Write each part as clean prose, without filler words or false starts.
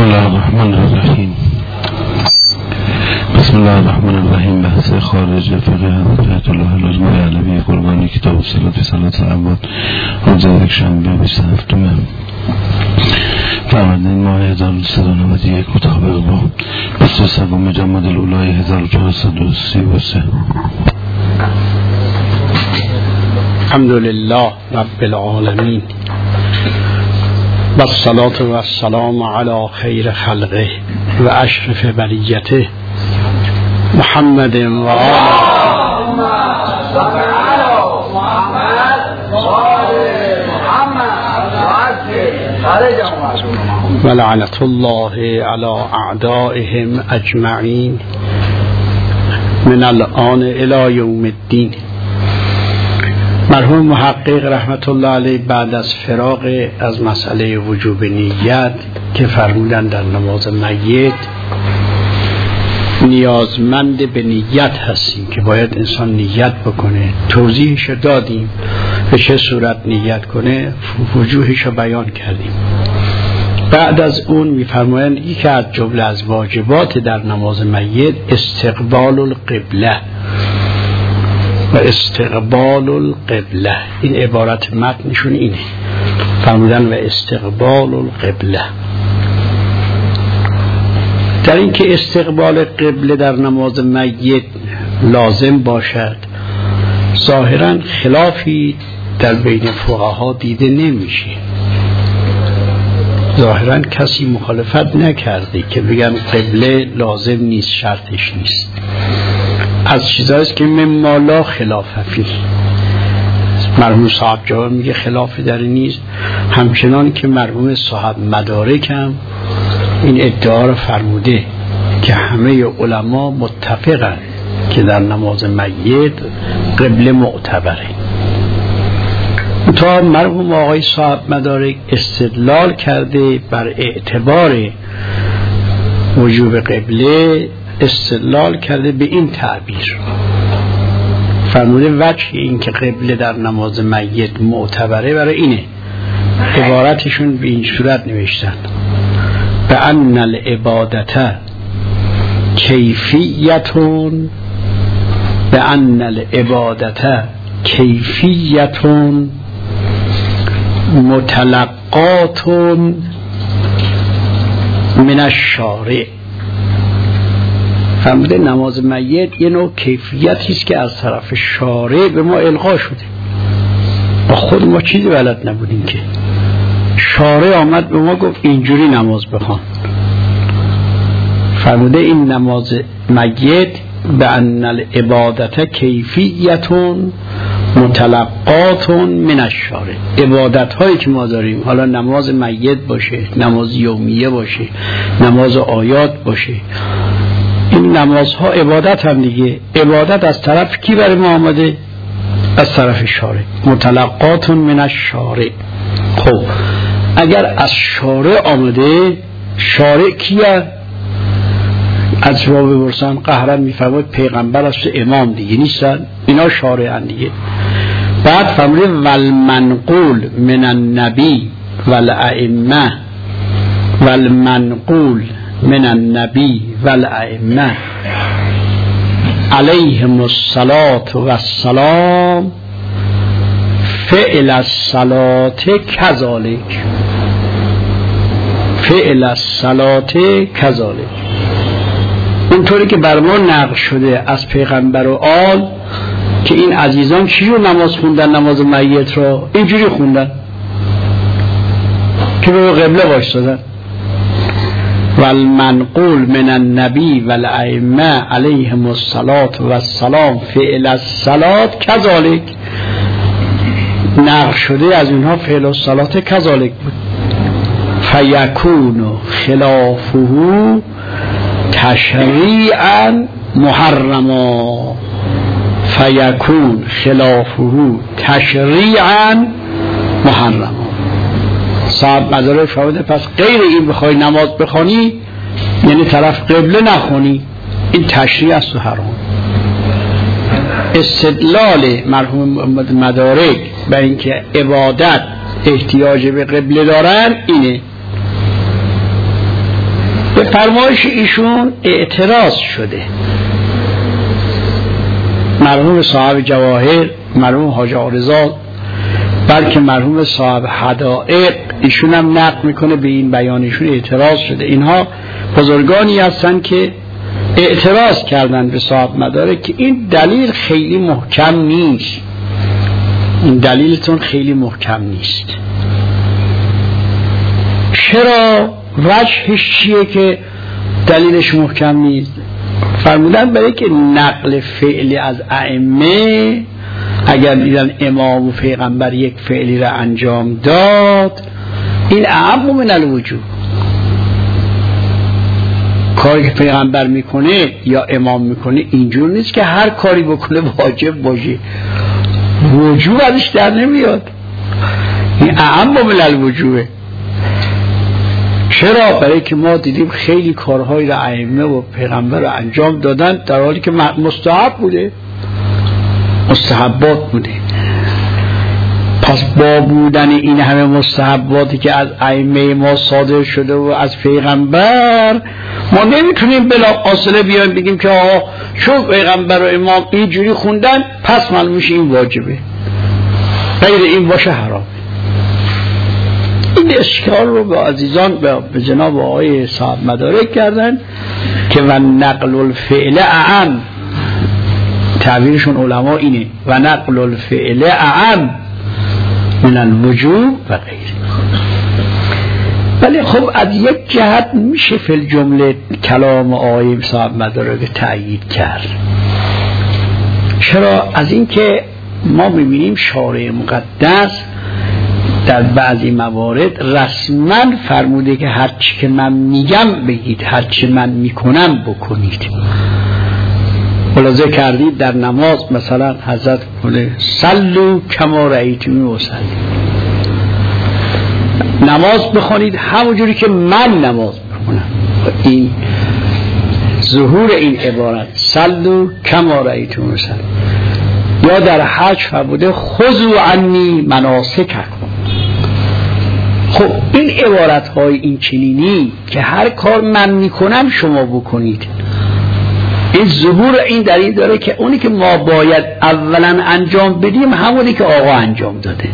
الله الرحمن الرحیم. بسم الله الرحمن الرحیم. بحث خارج فقه حضرت الله العظمی علوی قربانی کتاب صلات صلات العباد روز یک شنبه 27 فروردین ماه 1391 مطابق با 23 جمادی الاولی 1433. الحمدلله رب العالمین و الصلاة و السلام علی خیر خلقه و اشرف بریته محمد و و لعنت الله علی اعدائهم اجمعین من الآن الی یوم الدین. مرحوم محقق رحمت الله علیه بعد از فراغ از مسئله وجوب نیت که فرمودن در نماز میت نیازمند به نیت هستیم که باید انسان نیت بکنه، توضیحش دادیم به چه صورت نیت کنه، وجوهش رو بیان کردیم. بعد از اون میفرمایند یکی از جمله از واجبات در نماز میت استقبال القبله و استقبال القبله. این عبارت متنشون اینه، فرمودن و استقبال القبله. در این که استقبال قبله در نماز میت لازم باشد ظاهرا خلافی در بین فقها دیده نمیشه. ظاهرا کسی مخالفت نکرده که بگن قبله لازم نیست، شرطش نیست. از چیزاییست که مما لا خلاف فیه. مرحوم صاحب جواب میگه خلاف در نیست، همچنان که مرحوم صاحب مدارک هم این ادعا رو فرموده که همه علما متفقن که در نماز میت قبله معتبره. تا مرحوم آقای صاحب مدارک استدلال کرده بر اعتبار وجوب قبله، استدلال کرده به این تعبیر، فرموده وجه این که قبله در نماز میت معتبره برای اینه، عبارتشون به این صورت نوشتن: به ان العبادت کیفیتون، به ان العبادت کیفیتون متلقاتون من الشارع. فرموده نماز میت یه نوع کیفیتی است که از طرف شارع به ما القا شده، با خود ما چیزی بلد نبودیم که شارع آمد به ما گفت اینجوری نماز بخوان. فرموده این نماز میت به ان العبادت کیفیتون متلقاتون من الشارع. عبادت هایی که ما داریم، حالا نماز میت باشه، نماز یومیه باشه، نماز آیات باشه، این نمازها عبادت هم دیگه. عبادت از طرف کی برای ما آمده؟ از طرف شارع. متلقاتون من الشارع. خب اگر از شارع آمده، شارع کیه؟ از جواب بپرسن قهرن میفرماید پیغمبر است و امام دیگه نیستن، اینا شارعن دیگه. بعد فرموده والمنقول من النبی والائمه، والمنقول من النبی والائمه علیهم الصلاة والسلام فعل الصلاة کذالک، فعل الصلاة کذالک. اونطوری که بر ما نقل شده از پیغمبر و آل که این عزیزان چی رو نماز خوندن، نماز میت رو اینجوری خوندن که به قبله وایسادن. والمنقول من النبی والائمه علیهم الصلاة والسلام فعل الصلاة کذالک، نقل شده از اونها فعل الصلاة کذالک بود. فیکون خلافه تشریعا محرما، فیکون خلافه تشریعا محرما. صاحب مداره فرموده پس غیر این بخوای نماز بخوانی یعنی طرف قبله نخونی، این تشریع است و حرام. استدلال مرحوم مدارک به اینکه عبادت احتیاج به قبله دارن اینه به فرمایش ایشون اعتراض شده. مرحوم صاحب جواهر، مرحوم حاج آقارضا، بلکه مرحوم صاحب حدائق ایشون هم نقل میکنه به این بیانشون اعتراض شده. اینها بزرگانی هستن که اعتراض کردن به صاحب مدارک که این دلیل خیلی محکم نیست، این دلیلتون خیلی محکم نیست. چرا؟ وجهش چیه که دلیلش محکم نیست؟ فرمودن برای که نقل فعلی از ائمه، اگر دیدن امام و پیغمبر یک فعلی را انجام داد، این اعم من الوجوب. کاری که پیغمبر میکنه یا امام میکنه اینجور نیست که هر کاری بکنه واجب باشه، وجوب ازش در نمیاد، این اعم من الوجوبه. چرا؟ برای که ما دیدیم خیلی کارهایی را ائمه و پیغمبر را انجام دادن در حالی که مستحب بوده، مستحبات بوده. پس با بودن این همه مستحباتی که از ائمه ما صادر شده و از پیغمبر، ما نمیتونیم بلافاصله بیایم بگیم که آقا چون پیغمبر و امام اینجوری خوندن پس معلوم میشه این واجبه، غیر این باشه حرام. این اشکال رو به عزیزان به جناب آقای صاحب مدارک کردن که و نقل الفعل اعم، تعبیرشون علما اینه، و نقل الفعل اعم من الوجوب و غیره. ولی خب از یک جهت میشه فی الجمله کلام آقای صاحب مدارک تأیید کرد. چرا؟ از این که ما میبینیم شارع مقدس در بعضی موارد رسما فرموده که هرچی که من میگم بگید، هرچی من میکنم بکنید. ملاحظه کردید در نماز مثلا حضرت بوده صلوا کما رأیتمونی اصلی، نماز بخونید همونجوری که من نماز بخونم. این ظهور این عبارت صلوا کما رأیتمونی اصلی، یا در حج فرموده خذوا عنی مناسککم. خب این عبارت های این چنینی که هر کار من میکنم شما بکنید، این ظهور این دلیل داره که اونی که ما باید اولا انجام بدیم همونی که آقا انجام داده،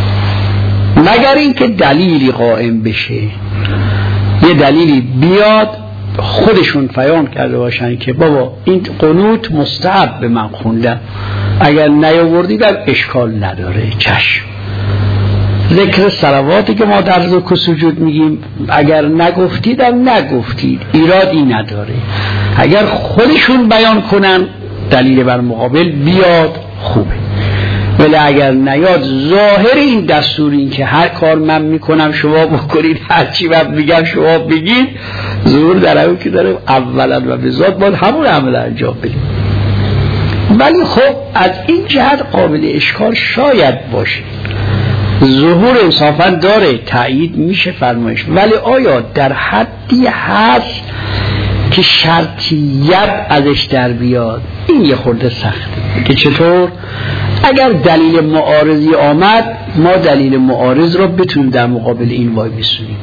مگر این که دلیلی قائم بشه، یه دلیلی بیاد خودشون بیان کرده باشن که بابا این قنوت مستحب به من خوندم، اگر نیاوردیدم اشکال نداره، چشم. ذکر صلواتی که ما در رکوع سجود میگیم اگر نگفتیدم نگفتید، ایرادی نداره. اگر خودشون بیان کنن دلیل بر مقابل بیاد خوبه، ولی اگر نیاد ظاهر این دستور این که هر کار من میکنم شما بکنید، هر چی من میگم شما بگید، ظهور در اون که داره اولا و به ذات باید همون عمل انجام بدیم. ولی خب از این جهت قابل اشکال شاید باشه، ظهور انصافا داره، تأیید میشه فرمایش، ولی آیا در حدی هست که شرطیت ازش در بیاد؟ این یه خورده سخته که چطور اگر دلیل معارضی آمد ما دلیل معارض رو بتونیم در مقابل این وای بسونیم،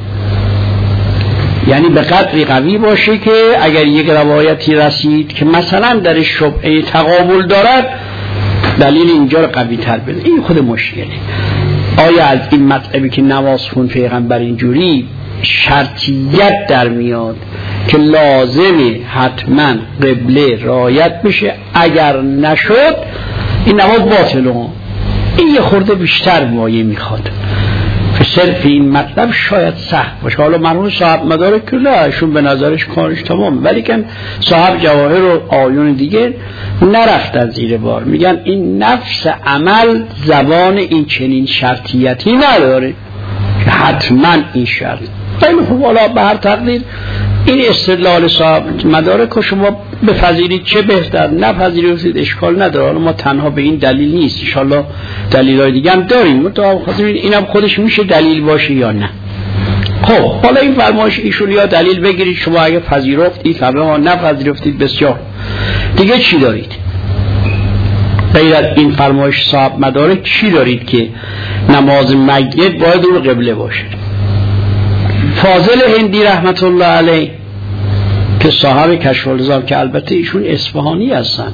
یعنی به قدری قوی باشه که اگر یک روایتی رسید که مثلا در شبهه تقابل دارد دلیل اینجا رو قوی تر بده. این خود مشکله. آیا از این مطلبی که نماز خون پیغمبر اینجوری شرطیت در میاد که لازمه حتما قبله رعایت بشه، اگر نشد این نماز باطله؟ این یه خورده بیشتر مایه میخواد. صرف این مطلب شاید سخت باشه. حالا مرحوم صاحب مدارک که ایشون به نظرش کارش تمام، ولی که صاحب جواهر و آیون دیگه نرفتن زیر بار، میگن این نفس عمل زبان این چنین شرطیتی نداره که حتما این شرط. خیلی خوب، حالا به هر تقدیر این استدلال صاحب مدارک که شما بپذیرید چه بهتر، نپذیرید اشکال نداره. حالا ما تنها به این دلیل نیست، ان شاءالله دلیلای دیگه هم داریم، تا اینم خودش میشه دلیل باشه یا نه. خب حالا این فرمایش ایشون یا دلیل بگیرید شما، اگه پذیرفتید همه ها، نپذیرفتید بسیار. دیگه چی دارید غیر از این فرمایش صاحب مدارک؟ چی دارید که نماز میت باید رو قبله باشه؟ فاضل هندی رحمت الله علیه که صاحب کشف الالزام، که البته ایشون اصفهانی هستن،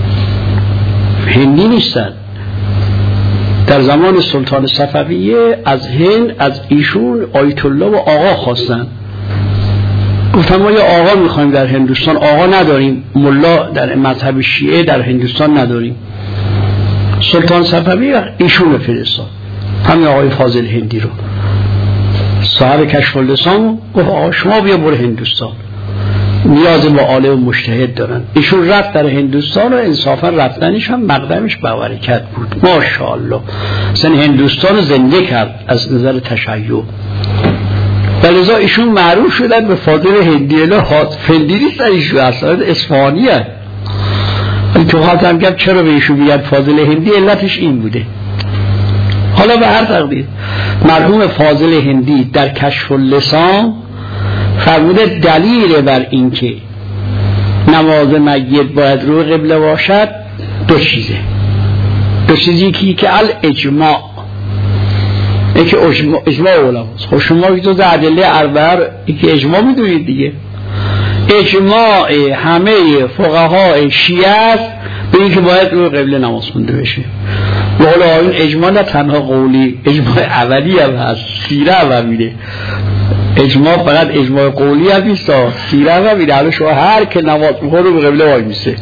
هندی نیستن. در زمان سلطان صفویه از هند از ایشون آیت الله و آقا خواستن، گفتن ما یه آقا میخوایم در هندوستان، آقا نداریم، ملا در مذهب شیعه در هندوستان نداریم. سلطان صفوی ایشون فرستاد، همین آقای فاضل هندی رو، صاحب کشف الالزام، گفت آقا شما بیا برو هندوستان، نیاز به عالم و مجتهد دارن. ایشون رفت در هندوستان و انصافا رفتنش هم مقدمش باورکت بود، ماشاءالله. اصلا هندوستان رو زنده کرد از نظر تشیع. بلذا ایشون معروف شدن به فاضل هندی. اله فندی نیست ایشون، اصلا اصفهانی هست. تو خاطرم گفت چرا به ایشون میگن فاضل هندی، علتش این بوده. حالا به هر تقدیر مرحوم فاضل هندی در کشف اللسان فرموده دلیل بر این که نماز میت باید رو قبله باشد دو چیزه. دو چیزی که الاجماع، یکی اجماع علماست. خب شما که تو در ادله اربعه یکی اجماع میدونید دیگه، اجماع همه فقهای شیعه است به اینکه باید رو قبله نماز خونده بشه. و حالا این اجماع نه تنها قولی، اجماع عملی هم هست، سیره هم میده. اجماع فقط اجماع قولی هم نیست، سیره هم میده. حالا شما هر که نماز میخوره رو به قبله وای میسه.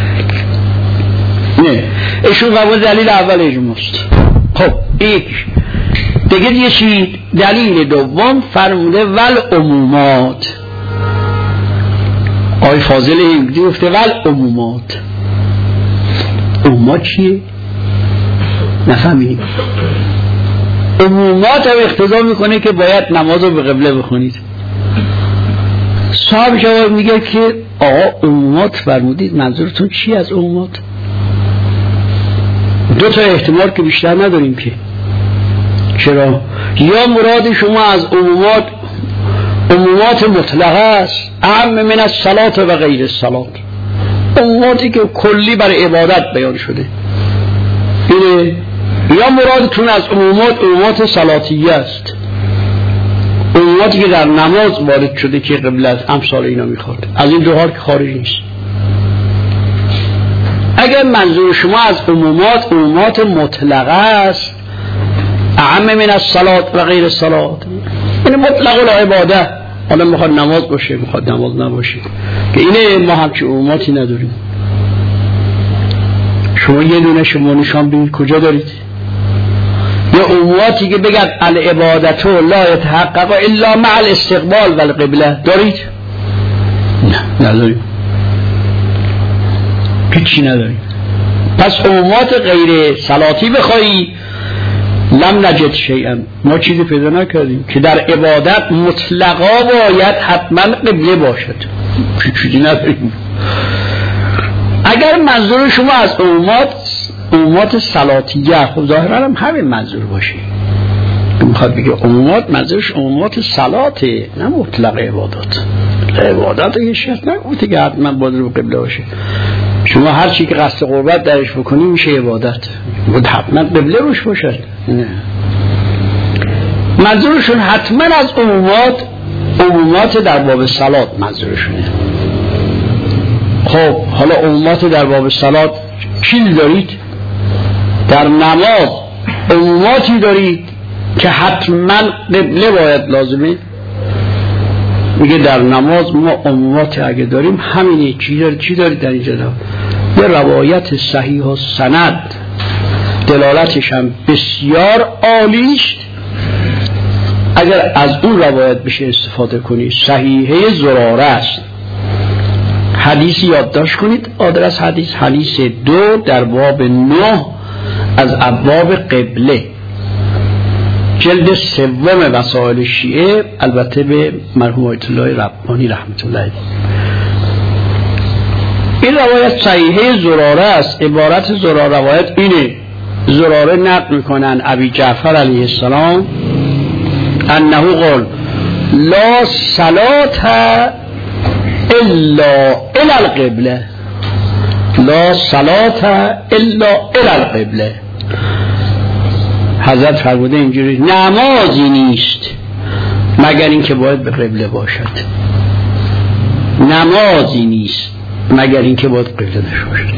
نه ایشون قبول دلیل اول اجماع است. خب یک دیگه یه چی دلیل دوم فرموده ول عمومات. آقای فاضل هندی گفته ول عمومات. عمومات چیه؟ نفهمید. عمومات هم اقتضا میکنه که باید نماز رو به قبله بخونید. صاحب جواب میگه که آقا عمومات فرمودید، منظورتون چی از عمومات؟ دو تا احتمال که بیشتر نداریم که. چرا؟ یا مراد شما از عمومات مطلقه است، اعم من الصلاة و غیر الصلاة، عموماتی که کلی برای عبادت بیان شده اینه. یا مرادتون از عمومات صلاتیه است، عموماتی که در نماز وارد شده که قبله از امثال اینا میخواد. از این دو حال که خارج نیست. اگر منظور شما از عمومات مطلقه است، اعم من الصلاة و غیر الصلاة، این مطلق العباده، حالا میخواد نماز باشه میخواد نماز نباشه، که اینه ما همچه عموماتی نداریم. شما یه دونه شما نشان بینید کجا دارید؟ یا عموماتی که بگن العبادت لا یتحقق الا مع الاستقبال و القبله دارید؟ نه نداریم، هیچی نداریم. پس عمومات غیر صلاتی بخوایی لم نجد شیئا، ما چیزی پیدا نکردیم که در عبادت مطلقا باید حتما قبله باشد، چیزی نداریم. اگر منظور شما از عمومات صلاتیه، خب ظاهرا هم همین منظور باشه، میخواد بگه عمومات منظورش عمومات صلاته، نه مطلق عبادات. عبادات یه شرط نگفته که حتما باید رو قبله باشه. شما هر چی که قصد قربت درش بکنی میشه عبادت، باید حتما قبله روش باشد. نه، منظورشون حتما از عمومات در باب صلات منظورشونه. خب حالا عمومات در باب صلات چی دارید؟ در نماز عموماتی دارید که حتما قبله باید لازمه. میگه در نماز ما عمومات اگه داریم همینه. چی دارید در اینجا؟ یه روایت صحیح و سند دلالتش هم بسیار عالیست. اگر از اون روایت بشه استفاده کنید، صحیحه زراره است. حدیثی یادداشت کنید، آدرس حدیث 2 در باب 9 از ابواب قبله، جلد 3 وسائل شیعه، البته به مرحوم آیت الله ربانی رحمت الله علیه. این روایت صحیحه زراره است. عبارت زراره روایت اینه، زراره نقل میکنن ابی جعفر علیه السلام انه قال لا صلاة الا الى القبله، لا صلاة الا الى القبله. حضرت فرموده اینجوری نمازی نیست مگر اینکه باید به قبله باشد. نمازی نیست مگر اینکه باید قبله داشته باشد.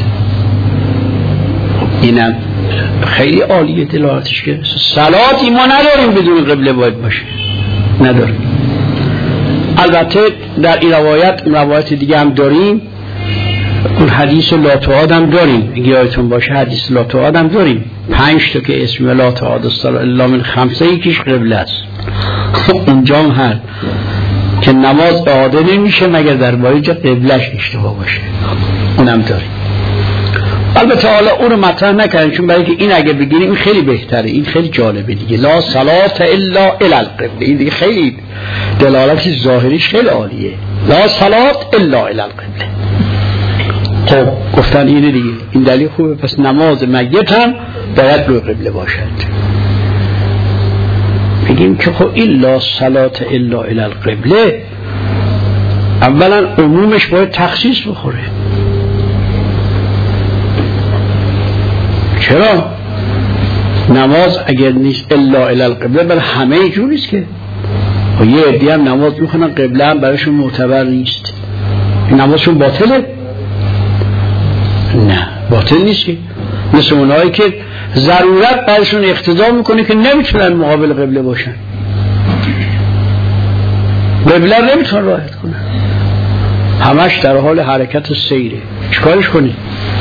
اینم خیلی عالیه دلالتش که صلاتی ما نداریم بدون قبله باید باشه، نداریم. البته در این روایت دیگه هم داریم، اون حدیث لا تعاد هم داریم، اگه یادتون باشه حدیث لا تعاد هم داریم، 5 تا که اسم لا تعاد الصلاة الا من خمسه، یکیش قبله است. اونجا هم هست که نماز اعاده نمیشه مگر در باید جا قبلش اشتباه باشه، اونم داریم. البته حالا اون رو مطرح نکردیم چون برای که این اگه بگیریم این خیلی بهتره، این خیلی جالبه دیگه. لا صلاة الا الی القبله، این دیگه خیلی دلالت ظاهریش خیلی عالیه. لا صلاة الا الی القبله. خب گفتن اینه دیگه، این دلیل خوبه. پس نماز میت هم باید روی قبله باشد. بگیم که خب این لا صلاة الا الی القبله اولا عمومش باید تخصیص بخوره. چرا؟ نماز اگر نیست الا الی القبله بل همه جور نیست که. و یه عدی هم نماز میخونن قبله هم برایشون معتبر نیست، نمازشون باطله؟ نه باطل نیست که. مثل اونهایی که ضرورت برایشون اقتضا میکنه که نمیتونن مقابل قبله باشن، قبله نمیتونن رعایت کنن، همش در حال حرکت و سیره، چیکارش کنی؟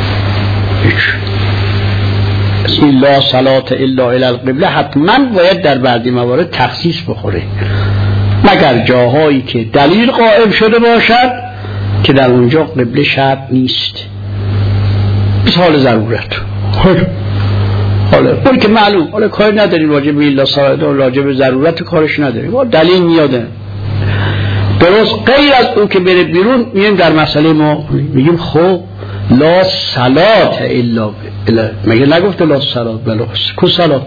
این لا صلاة الا الی القبله حتما باید در بعضی موارد تخصیص بخوره، مگر جاهایی که دلیل قائم شده باشد که در اونجا قبله شرط نیست، بس حال ضرورت. حالا اون که معلوم، حالا کاری نداریم راجع به لا صلاة و راجع به ضرورت کارش نداریم، دلیل میاده درست. غیر از اون که بره بیرون میگیم در مسئله ما میگیم خب لا صلاة الا مگه نگفت لا صلاة بلا کو صلاة،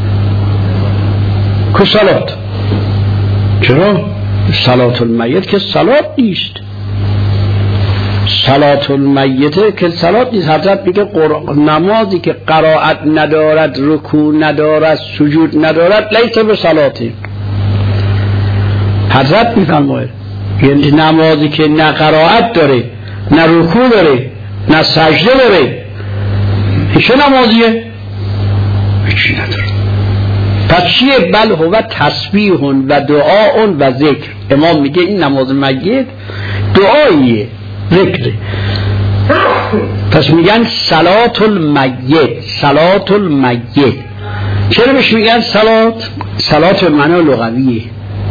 کو صلاة؟ چرا؟ صلاة المیت که صلاة نیست، صلاة المیت که صلاة نیست. حضرت میگه نمازی که قرائت ندارد، رکوع ندارد، سجود ندارد لیس به صلاتی. حضرت میفرماید یعنی نمازی که نه قرائت داره، نه رکوع داره، نه سجده داره، چه نمازیه؟ هیچی نداره. پس چیه؟ بل هو تسبیح و دعا و ذکر. امام میگه این نماز میت دعاییه، ذکره. پس میگن صلاة المیت، صلاة المیت. چرا بهش میگن صلات؟ صلات به معنی لغویه،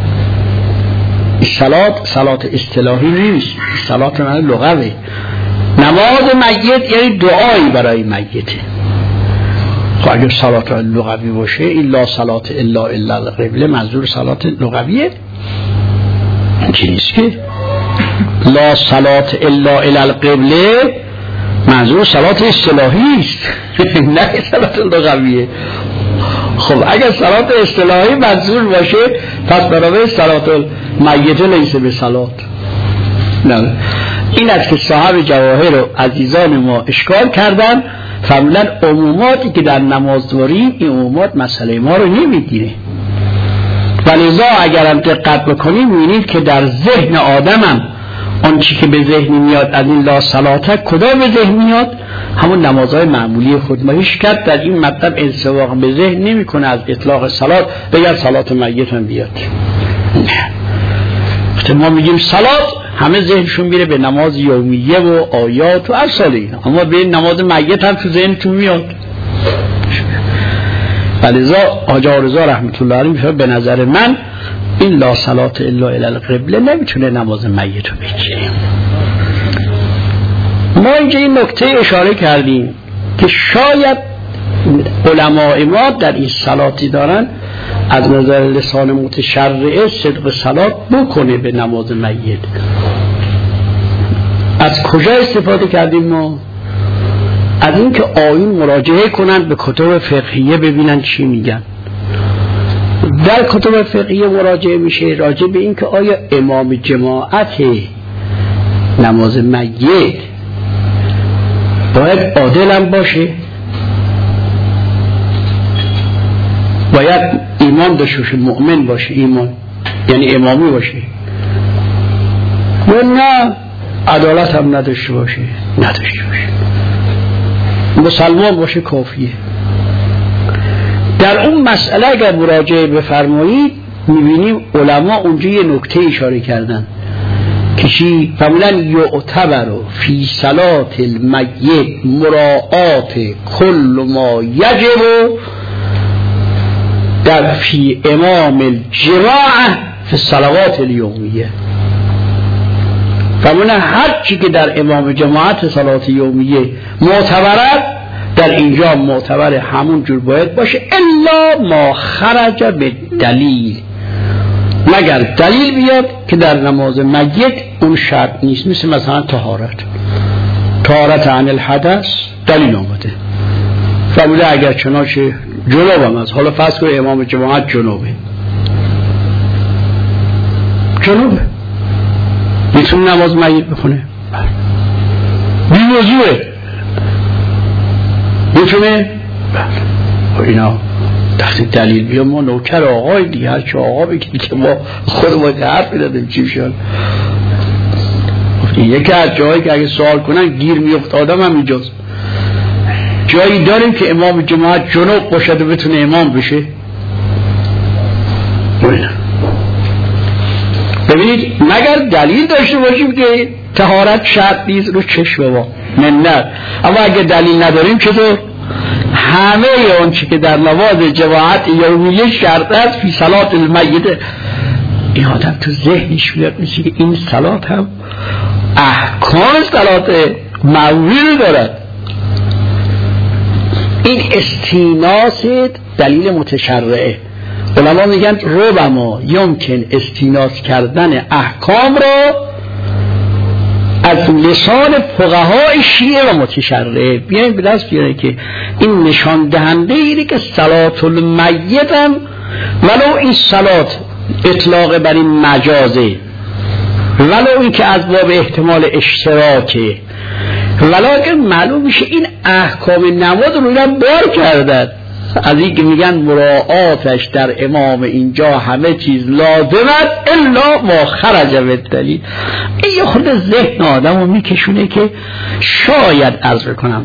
صلات اصطلاحی نیست، صلات به معنی لغویه. نماز میت یعنی دعایی برای میته. خب اگر صلات لغوی باشه این لا صلاة الا الی القبله منظور صلات لغویه؟ چی نیست که لا صلاة الا الی القبله منظور صلات اصطلاحی است نه صلات لغویه. خب اگر صلات اصطلاحی منظور باشه پس برای صلات المیت لیس به صلات. نه این است که صاحب جواهر و عزیزان ما اشکال کردن، فرمودن عموماتی که در نماز داریم این عمومات مسئله ما رو نمیگیره. ولذا اگرم دقت بکنیم می‌بینید که در ذهن آدمم آن چی که به ذهن میاد از این لا صلاته کدا به ذهن میاد؟ همون نمازهای معمولی خود. ما هیچ کس در این مطلب انسواق به ذهن نمی‌کنه از اطلاق صلات بگن صلات میت هم بیاد. وقتی ما میگیم صلات همه ذهنشون میره به نماز یومیه و آیات و ارسال اینا، اما به نماز میت هم تو ذهنتون میاد. ولذا حاج رضا رحمت الله علیه میگه به نظر من این لا صلاة الا الی القبله نمیتونه نماز میت رو بگیره. ما اینجا این نکته اشاره کردیم که شاید علماء ما در این صلاتی دارن از نظر لسان متشرعه صدق صلات بکنه به نماز میت. از کجا استفاده کردیم ما؟ از این که آیون مراجعه کنن به کتب فقهیه ببینن چی میگن. در کتب فقهیه مراجعه میشه راجع به این که آیا امام جماعت نماز میت باید عادل هم باشه، باید ایمان داشته باشه، مؤمن باشه، ایمان یعنی امامی باشه، یا نه عدالت هم نداشته باشه مسلمان باشه کافیه. در اون مسئله اگر مراجعه بفرمایید میبینیم علما اونجا یه نکته اشاره کردن که چی؟ فعلا یعتبر فی صلاة المیت مراعات کل ما یجب در فی امام الجماعه فی الصلوات الیومیه. فعلا هر چی که در امام جماعت صلات یومیه معتبرت در اینجا معتبر همون جور باید باشه، الا ما خرج به دلیل، مگر دلیل بیاد که در نماز میت اون شرط نیست. مثلا طهارت عن الحدث دلیل آمده، فهمیده اگر چنانچه جنوب هم هست، حالا فرض کنید امام جماعت جنوبه میتونه نماز میت بخونه، بی وضوئه میتونه. اینا تحت دلیل بیا ما نوکر آقای دیگه، هر چه آقا بگید که ما خودمون حرف میدادیم چی شد. یکی از جایی که اگه سوال کنن گیر میفت آدم هم اینجاست. جایی داریم که امام جماعت جنوب باشد و بتونه امام بشه؟ ببینید مگر دلیل داشته باشیم که طهارت شرط نیست رو چشم ما منت. اما اگه دلیل نداریم چطور؟ همه اون چی که در نماز جماعت یومیه شرط است فی صلات المیت، این آدم تو ذهنش بیاد میشه که این صلات هم احکام صلات معمولی دارد. این استیناس دلیل متشرعه. علما میگن ربما یمکن استیناس کردن احکام را از لسان فقهای شیعه و متشرعه بیایم به دست بیاره که این نشان دهنده اینه که صلات المیت هم ولو این صلات اطلاق بر این مجازه، ولو این که از باب احتمال اشتراکه، ولکن معلوم میشه این احکام نماز رو بار کردن. از این که میگن مراعاتش در امام اینجا همه چیز لازمت الا ما خرج بالدلیل. این یه خود ذهن آدم رو میکشونه که شاید عرض کنم،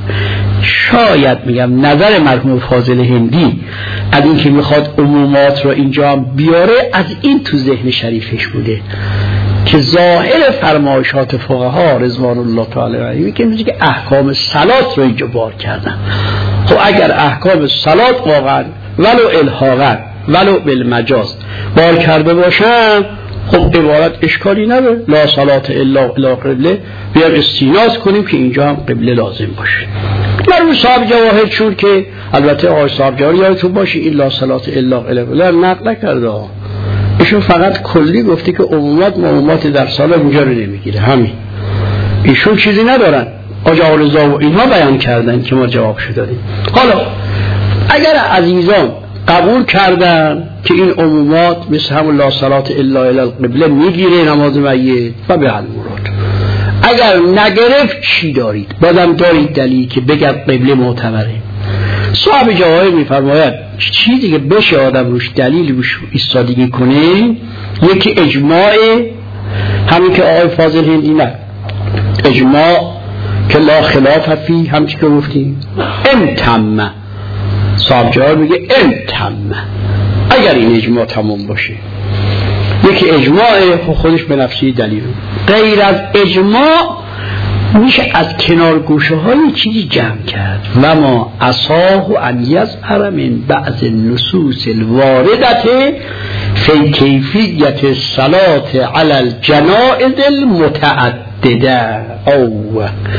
شاید میگم نظر مرحوم فاضل هندی از این که میخواد عمومات رو اینجا بیاره از این تو ذهن شریفش بوده که ظاهر فرمایشات فقها رضوان الله تعالی علیهم که میگه که احکام صلات رو اینجا بار کردن. خب اگر احکام صلات واقعا ولو الحاقا ولو بالمجاز بار کرده باشن، خب عبارت اشکالی نداره، لا صلات الا الی قبله، بیار استیناس کنیم که اینجا هم قبله لازم باشه. مرحوم صاحب جواهر چون که البته آقای صاحب جواهر یادتون باشه این لا صلات الا الی قبله نقل نکرده، ایشون فقط کلی گفته که عمومات در سال اونجا رو نمیگیره، همین. ایشون چیزی ندارن، آجا رضا و اینها بیان کردن که ما جوابشو دادیم. حالا اگر عزیزان قبول کردن که این عمومات مثل همون لا صلات الا الی القبله میگیره نماز میت و به المراد، اگر نگرفت چی دارید؟ بازم دارید دلیل که بگم قبله معتبره. صاحب جواهر میفرماید چیزی که بشه آدم روش دلیل روش ایستادگی کنه، یکی اجماع، همین که آقای فاضل هندی نه اجماع که لا خلاف فی، همچی که گفتیم امتمه. صاحب جواهر میگه امتمه اگر این اجماع تمام باشه. یکی اجماع خودش به نفسی دلیل، غیر از اجماع میشه از کنار گوشه های چیزی جمع کرد. و ما اصاه ان یظهر من بعض النصوص الواردة فی کیفیت الصلاة علی الجنائز المتعدده. او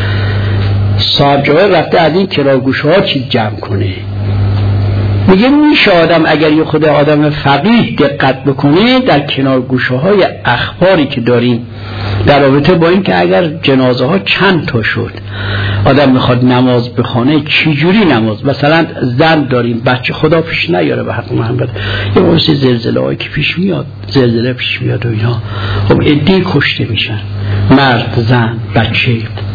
صاحب جواهر رفته از این کنار گوشه ها چیز جمع کنه، میگه میشه آدم اگر یه خود آدم فقیه دقت بکنه در کنار گوشه های اخباری که داریم در رابطه با این که اگر جنازه ها چند تا شد آدم میخواد نماز بخونه چی جوری نماز، مثلا زن داریم بچه خدا پیش نیاره به حق محمد، یه واسه زلزله هایی که پیش میاد، زلزله پیش میاد و اینا، خب عده‌ای کشته میشن، مرد زن بچه.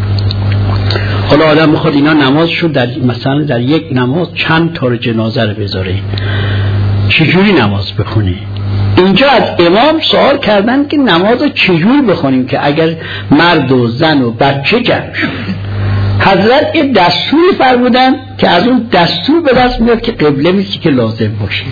حالا آدم میخواد اینا نماز شد در مثلا در یک نماز چند تا جنازه رو بذاره، چجوری نماز بخونه؟ اینجا از امام سوال کردن که نماز رو چجور بخونیم که اگر مرد و زن و بچه جمع شد. حضرت یه دستوری فرمودن که از اون دستور به دست میاد که قبله میشه که لازم باشه.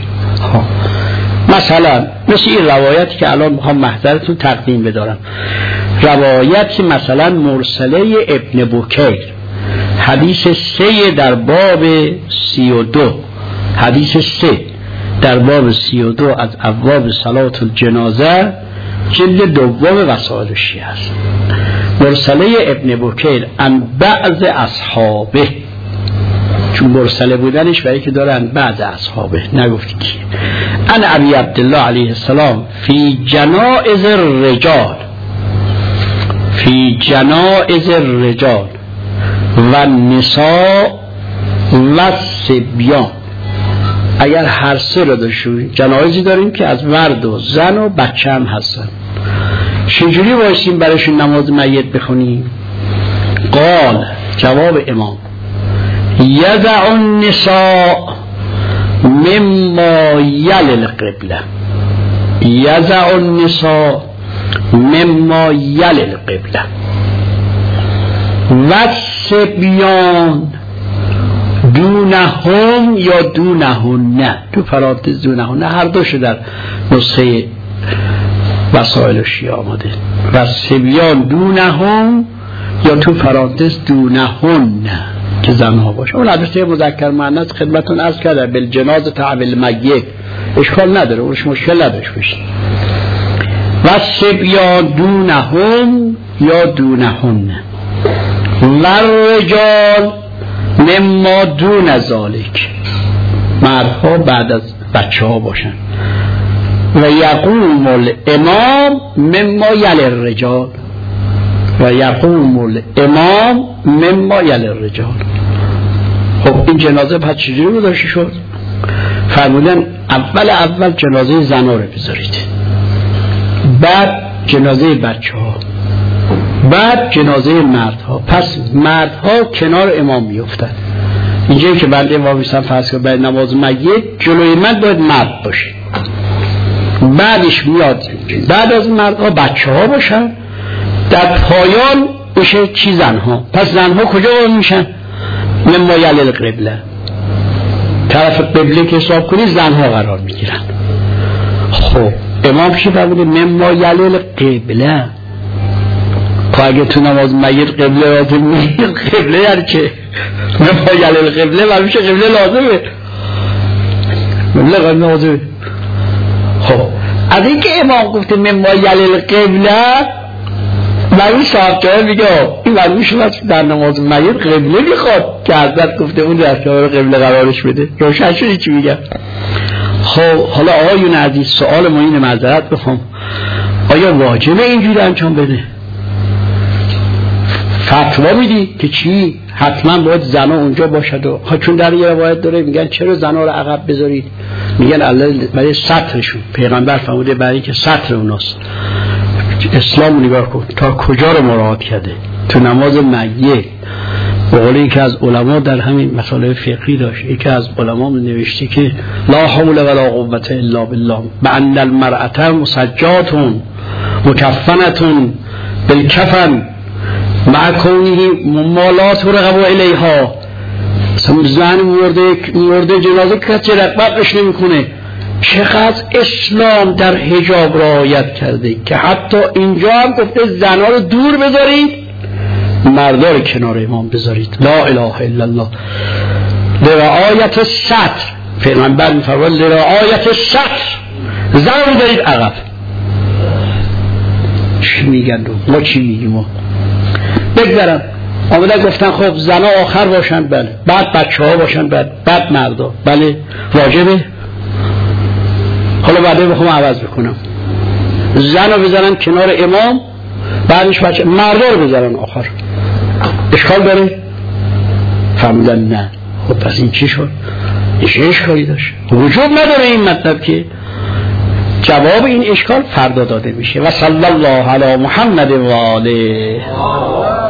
مثلا مثل این روایتی که الان میخوام محضرتون تقدیم بدارم، روایتی مثلا مرسله ابن بکیر، حدیث 3 در باب 32، حدیث 3 در باب 32 از ابواب صلات الجنازه، جلد دوم وسائل الشیعه است. مرسله ابن بکیر ان بعض اصحابه، چون مرسله بودنش برای که دارن بعض اصحابه، نگفتی کی، ان ابی عبدالله علیه السلام فی جنائز الرجال، فی جنائز الرجال و النساء و الصبیان. اگر هر سه رو داشتیم، جنایزی داریم که از مرد و زن و بچه هم هستن، چجوری بایستیم برایشون نماز میت بخونیم؟ قال، جواب امام، یضع النساء مما یلی القبله، یضع النساء مما یلی القبله و الصبیان دونهم یا دونهن، تو پرانتز دونهن، هر دوش در نسخه وسائل الشیعه آمده، و الصبیان دونهم یا تو پرانتز دونهن که زنها باشه. اون البته مذکر مؤنث خدمتون عرض کردم، بالجنازه تعبیل میت اشکال نداره، اونش مشکل نداشت بشه. و الصبیان دونهم یا دونهن و الرجال مما دون ذالک، مردها بعد از بچه ها باشن. و یقوم الامام مما یلی الرجال، و یقوم الامام مما یلی الرجال. خب این جنازه پس چجوری گذاشته شد؟ فرمودن اول جنازه زنها رو بذارید، بعد جنازه بچه ها، بعد جنازه مردها. پس مردها کنار امام میافتن. اینجایی که بنده امام میسن فرض کنید برای نماز میت جلوی من باید مرد باشه، بعدش میاد بعد از مردها بچه ها باشن، در پایان بشه چی؟ زنها. پس زنها کجا میشن؟ مما یلی القبله، طرف قبله که حساب کنی زنها قرار میگیرن. خب امام چی فرموده؟ مما یلی القبله. اگه تو نماز میت قبله لازم نیست، قبله یعنی چه؟ مما یلی القبله و میشه قبله لازمه، قبله لازمه. خب از این که امام گفته مما یلی القبله، مرمون صاحب جای میگه این مرمون شما در نماز میت قبله میخواد که حضرت گفته اون در کنار قبله قرارش بده. روشن شدی چی میگم؟ خب حالا آقایون عزیز، سوال ما اینه، معذرت بخوام، آیا واجبه اینجوری انجام بده؟ فتوا میدی که چی؟ حتما باید زنا اونجا باشد و چون در یه روایت داره میگن چرا زنا رو عقب بذارید؟ میگن الله برای سطرشون، پیغمبر فرموده برای که سطر اوناست. اسلام نگاه کن تا کجا رو مراعات کرده تو نماز میت. بقوله یکی از علما در همین مسائل فقهی داشت، یکی از علما نوشته که لا حول ولا قوة الا بالله بان المرأة مسجات مکفنة بالکفن مع کونه ممالات و رغب الیها. زن مرده جنازه کسی رغبتش نمی کنه. چقدر اسلام در حجاب رعایت کرده که حتی اینجا هم گفته زنها رو دور بذارید، مردا رو کنار امام بذارید. لا اله الا الله. لرعایت ستر، پیغمبر می‌فرماید لرعایت ستر، زن رو دارید عقب. چی میگن ما چی میگیم؟ ما بگذارم آمده گفتن خب زنها آخر باشن، بله، بعد بچه ها باشن، بعد مردا، بله واجبه. حالا بعده بخوام عوض بکنم، زن رو بذارن کنار امام، بعدش بچه، مردا رو بذارن آخر، اشکال داره؟ فرمودن نه. خب پس این چی شد؟ چه اشکالی داشت؟ وجود نداره این مطلب که جواب این اشکال فردا داده میشه. و صلی الله علی محمد و آله.